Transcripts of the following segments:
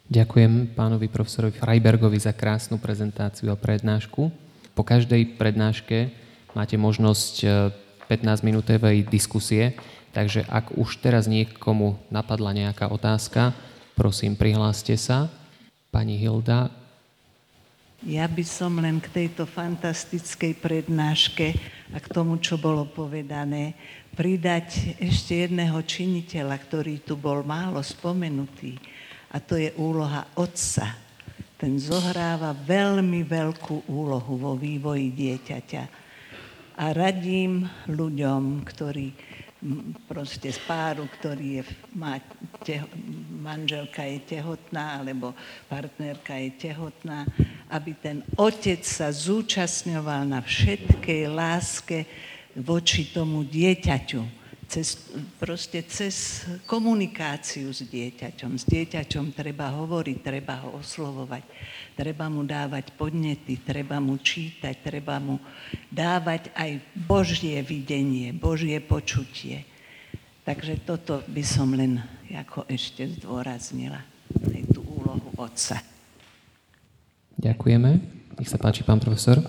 Ďakujem pánovi profesorovi Freibergovi za krásnu prezentáciu a prednášku. Po každej prednáške máte možnosť 15-minútovej diskusie, takže ak už teraz niekomu napadla nejaká otázka, prosím, prihláste sa. Pani Hilda. Ja by som len k tejto fantastickej prednáške a k tomu, čo bolo povedané, pridať ešte jedného činiteľa, ktorý tu bol málo spomenutý, a to je úloha otca. Ten zohráva veľmi veľkú úlohu vo vývoji dieťaťa. A radím ľuďom, ktorí proste z páru, ktorý manželka je tehotná alebo partnerka je tehotná, aby ten otec sa zúčastňoval na všetkej láske voči tomu dieťaťu. Cez komunikáciu s dieťaťom. S dieťaťom treba hovoriť, treba ho oslovovať, treba mu dávať podnety, treba mu čítať, treba mu dávať aj Božie videnie, Božie počutie. Takže toto by som len ako ešte zdôraznila, aj tú úlohu otca. Ďakujeme. Nech sa páči, pán profesor.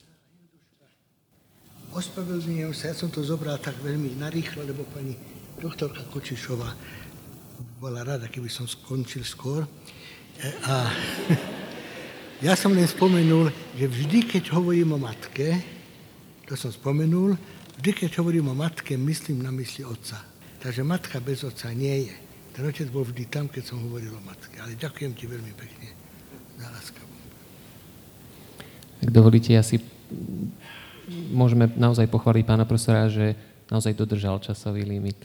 Ospravedlňujem sa, ja som to zobral tak veľmi narýchlo, lebo pani doktorka Kočišová bola rada, keby som skončil skôr. A ja som len spomenul, že vždy, keď hovorím o matke, to som spomenul, vždy, keď hovorím o matke, myslím na mysli otca. Takže matka bez otca nie je. Ten otec bol vždy tam, keď som hovoril o matke. Ale ďakujem ti veľmi pekne za láskavu. Ak dovolíte, asi môžeme naozaj pochváliť pána profesora, že naozaj dodržal časový limit.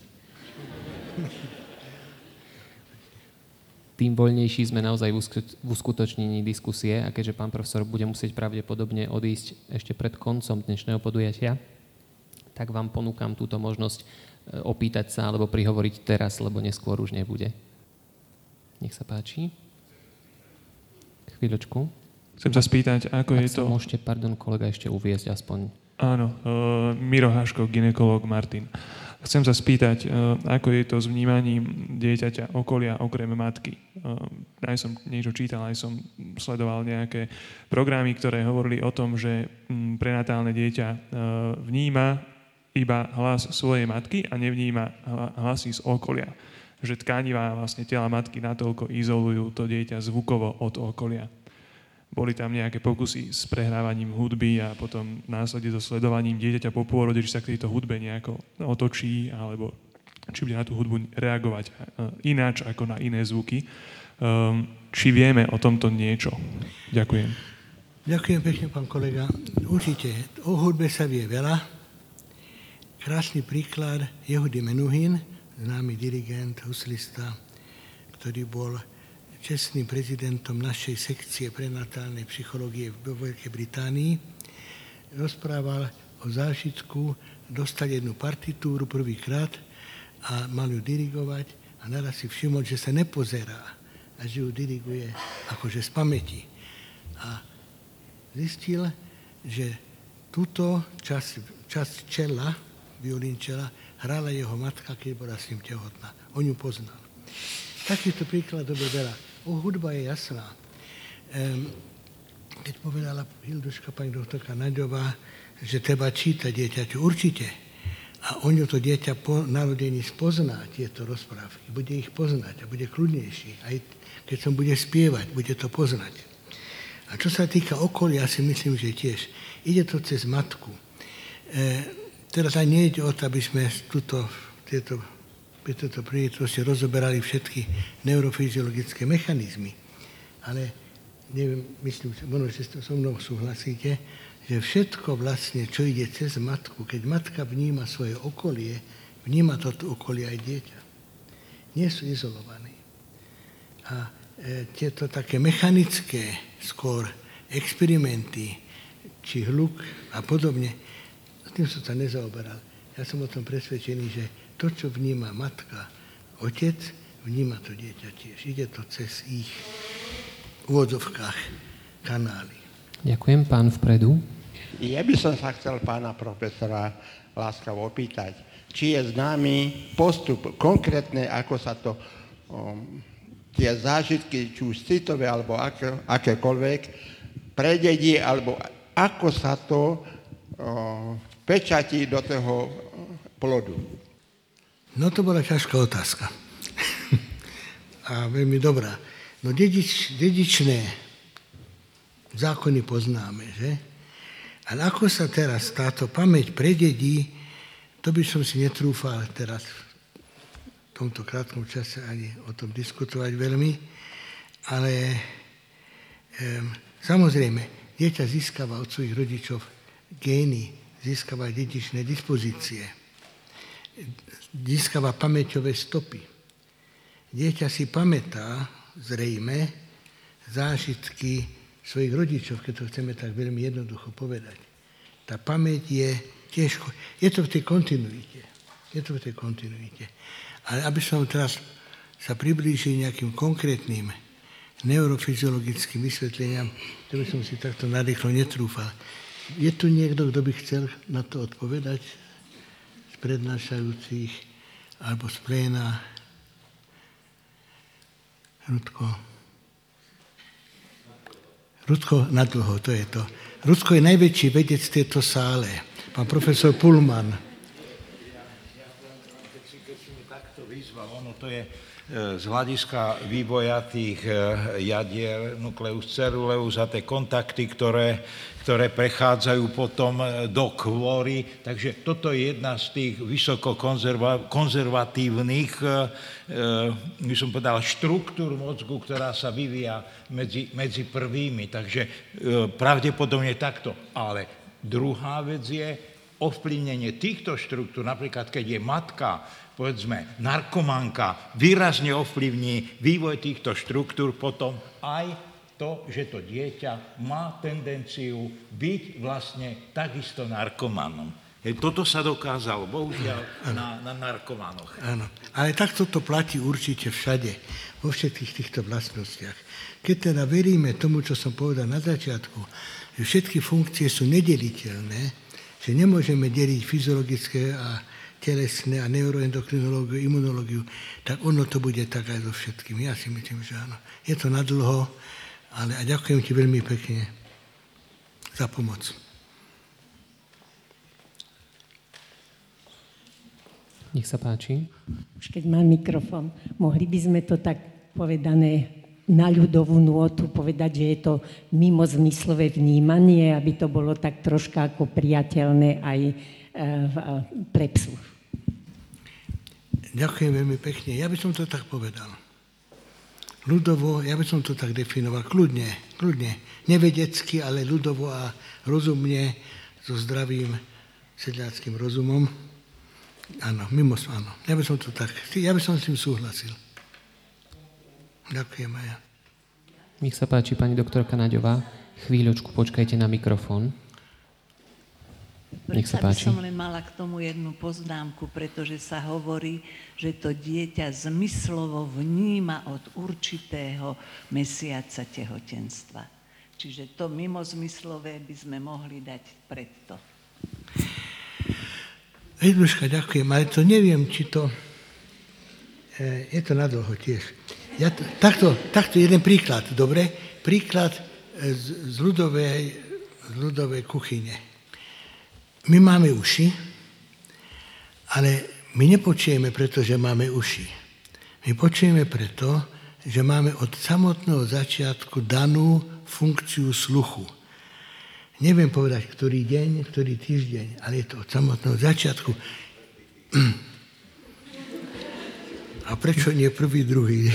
Tým voľnejší sme naozaj v uskutočnení diskusie a keďže pán profesor bude musieť pravdepodobne odísť ešte pred koncom dnešného podujatia, tak vám ponúkam túto možnosť opýtať sa alebo prihovoriť teraz, lebo neskôr už nebude. Nech sa páči. Chvíľočku. Chcem sa spýtať, ako je to... Môžete, kolega, ešte uviesť aspoň. Áno, Miro Haško, gynekológ Martin. Chcem sa spýtať, ako je to s vnímaním dieťaťa, okolia, okrem matky. Aj som niečo čítal, aj som sledoval nejaké programy, ktoré hovorili o tom, že prenatálne dieťa vníma iba hlas svojej matky a nevníma hlasy z okolia. Že tkanivá vlastne tela matky natoľko izolujú to dieťa zvukovo od okolia. Boli tam nejaké pokusy s prehrávaním hudby a potom následne so sledovaním dieťaťa po pôrode, či sa k tejto hudbe nejako otočí, alebo či bude na tú hudbu reagovať ináč ako na iné zvuky. Či vieme o tomto niečo? Ďakujem. Ďakujem pekne, pán kolega. Určite, o hudbe sa vie veľa. Krásny príklad Jehudy Menuhin, známy dirigent, huslista, ktorý bol čestným prezidentom našej sekcie prenatálnej psychológie vo Veľkej Británii, rozprával o zážitku dostať jednu partitúru prvýkrát a mal ju dirigovať a naraz si všimol, že sa nepozerá a že ju diriguje akože z pamäti. A zistil, že túto časť čela, violínčela, hrala jeho matka, keď bola s ním tehotná. On ju poznal. Takýchto príkladov je veľa. Hudba je jasná. Keď povedala Hilduška, pani doktorka Naďová, že treba čítať dieťaťu, určite. A on to dieťa po narodení spozná tieto rozprávky. Bude ich poznať a bude kľudnejší. Aj keď som bude spievať, bude to poznať. A čo sa týka okolia, si myslím, že tiež. Ide to cez matku. Teraz aj nejde o to, aby sme pri tejto príležitosti rozoberali všetky neurofyziologické mechanizmy. Ale neviem, myslím, že so mnou súhlasíte, že všetko vlastne, čo ide cez matku, keď matka vníma svoje okolie, vníma toto okolie aj dieťa. Nie sú izolovaní. A tieto také mechanické skôr experimenty, či hluk a podobne, tým som sa nezaoberal. Ja som o tom presvedčený, že to, čo vníma matka, otec, vníma to dieťa tiež. Ide to cez ich v úvodzovkách kanály. Ďakujem. Pán vpredu. Ja by som sa chcel pána profesora láskavo opýtať, či je známy postup konkrétne, ako sa to tie zážitky, či už citové, alebo akékoľvek, prededí, alebo ako sa to pečatí do toho plodu. No to bola ťažká otázka. A veľmi dobrá. No dedičné zákony poznáme, že? Ale ako sa teraz táto pamäť prededí, to by som si netrúfal teraz v tomto krátkom čase ani o tom diskutovať veľmi, ale samozrejme, dieťa získava od svojich rodičov gény, získava dedičné dispozície, získava pamäťové stopy. Dieťa si pamätá zrejme zážitky svojich rodičov, keď to chceme tak veľmi jednoducho povedať. Tá pamäť je tiež, je to v tej kontinuite. Ale aby som teraz sa priblížil nejakým konkrétnym neurofyziologickým vysvetleniam, to by som si takto narýchlo netrúfal. Je tu niekto, kto by chcel na to odpovedať z prednášajúcich alebo z pléna? Rudko nadlho, to je to. Rudko je najväčší vedec v tejto sále. Pán profesor Pullman. Keď si mi takto vyzval, ono to je z hľadiska vývoja tých jadier nukleus ceruleus a tie kontakty, ktoré prechádzajú potom do kôry. Takže toto je jedna z tých vysoko konzervatívnych, by som povedal, štruktúr mozgu, ktorá sa vyvíja medzi prvými. Takže pravdepodobne takto. Ale druhá vec je ovplyvnenie týchto štruktúr, napríklad keď je matka, povedzme, narkomanka, výrazne ovplyvní vývoj týchto štruktúr, potom aj to, že to dieťa má tendenciu byť vlastne takisto narkomanom. Toto sa dokázalo, bohužiaľ, na narkomanoch. Áno, ale takto to platí určite všade, vo všetkých týchto vlastnostiach. Keď teda veríme tomu, čo som povedal na začiatku, že všetky funkcie sú nedeliteľné, že nemôžeme deliť fyziologické a telesné a neuroendokrinológiu, imunológiu, tak ono to bude tak aj so všetkým. Ja si myslím, že áno. Je to nadlho, ale a ďakujem ti veľmi pekne za pomoc. Nech sa páči. Už keď mám mikrofón, mohli by sme to tak povedané na ľudovú nôtu povedať, že je to mimozmyslové vnímanie, aby to bolo tak troška ako priateľné aj pre psu. Ďakujem veľmi pekne. Ja by som to tak povedal. Ľudovo, ja by som to tak definoval. Kľudne. Nevedecky, ale ľudovo a rozumne, so zdravým sedliackým rozumom. Áno, áno. Ja by som s tým súhlasil. Ďakujem aj ja. Nech sa páči, pani doktorka Naďová. Chvíľočku, počkajte na mikrofón. Nech sa páči. Som len mala k tomu jednu poznámku, pretože sa hovorí, že to dieťa zmyslovo vníma od určitého mesiaca tehotenstva. Čiže to mimozmyslové by sme mohli dať predto. Edmuška, ďakujem, ale to neviem, či to... je to nadlho tiež. Takto jeden príklad, dobre? Príklad z ľudovej kuchyne. My máme uši, ale my nepočujeme, pretože máme uši. My počujeme preto, že máme od samotného začiatku danú funkciu sluchu. Neviem povedať, ktorý deň, ktorý týždeň, ale je to od samotného začiatku. A prečo nie prvý, druhý?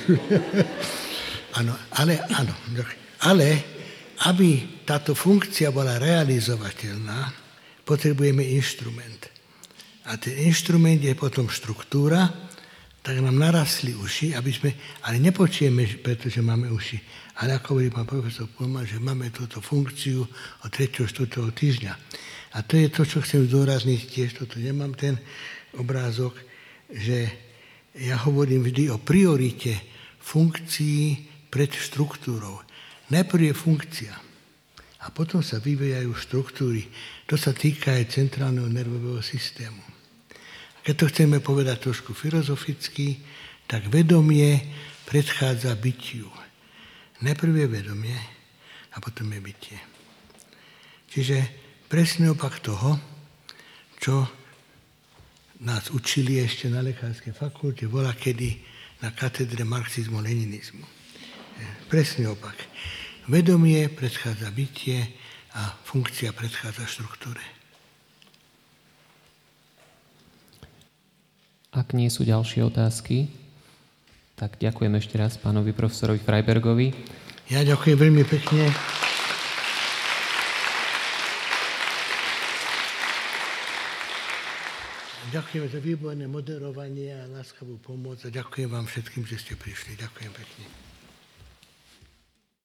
Áno, ale aby táto funkcia bola realizovateľná, potrebujeme inštrument. A ten inštrument je potom štruktúra, tak nám narastli uši, ale nepočujeme, pretože máme uši. Ale ako hovorí pán profesor Pullman, že máme túto funkciu od 3. 4. týždňa. A to je to, čo chcem zdôrazniť tiež, toto nemám ten obrázok, že ja hovorím vždy o priorite funkcií pred štruktúrou. Najprv je funkcia a potom sa vyvíjajú štruktúry. To sa týka aj centrálneho nervového systému. Keď to chceme povedať trošku filozoficky, tak vedomie predchádza bytiu. Najprv je vedomie a potom je bytie. Čiže presný opak toho, čo nás učili ešte na lekárskej fakulte, bola kedy na katedre marxizmu-leninizmu. Presný opak. Vedomie predchádza bytie a funkcia predchádza štruktúre. Ak nie sú ďalšie otázky, tak ďakujem ešte raz pánovi profesorovi Freibergovi. Ja ďakujem veľmi pekne. Ďakujem za výborné moderovanie a láskavú pomoc a ďakujem vám všetkým, že ste prišli. Ďakujem pekne.